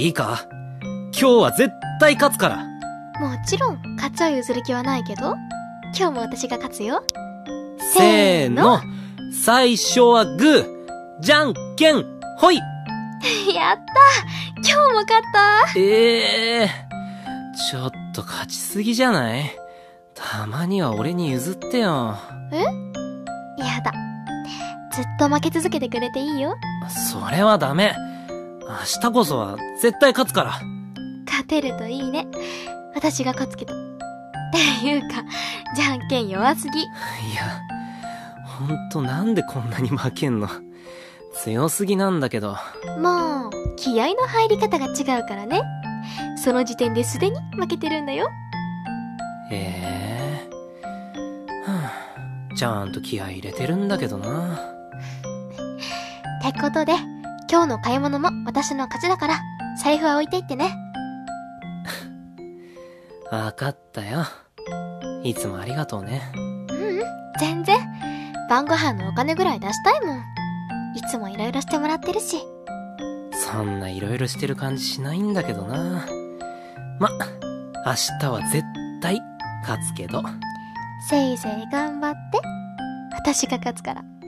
いいか？今日は絶対勝つから。 もちろん、勝ちを譲る気はないけど、今日も私が勝つよ。 せーの。最初はグー、じゃんけん、ほい。 やったー、今日も勝ったー。 ちょっと勝ちすぎじゃない？たまには俺に譲ってよ。 やだ。ずっと負け続けてくれていいよ。 それはダメ。明日こそは絶対勝つから。 勝てるといいね。私が勝つけど。っていうか、じゃんけん弱すぎ。 いや、ほんとなんでこんなに負けんの？強すぎなんだけど。 もう、気合の入り方が違うからね。その時点ですでに負けてるんだよ。 ちゃんと気合い入れてるんだけどな。 ってことで、今日の買い物も私の勝ちだから、財布は置いていってね。 わかったよ。いつもありがとうね。 全然。晩ご飯のお金ぐらい出したいもん。いつもいろいろしてもらってるし。 そんないろいろしてる感じしないんだけどな。ま、明日は絶対勝つけど。 せいぜい頑張って。私が勝つから。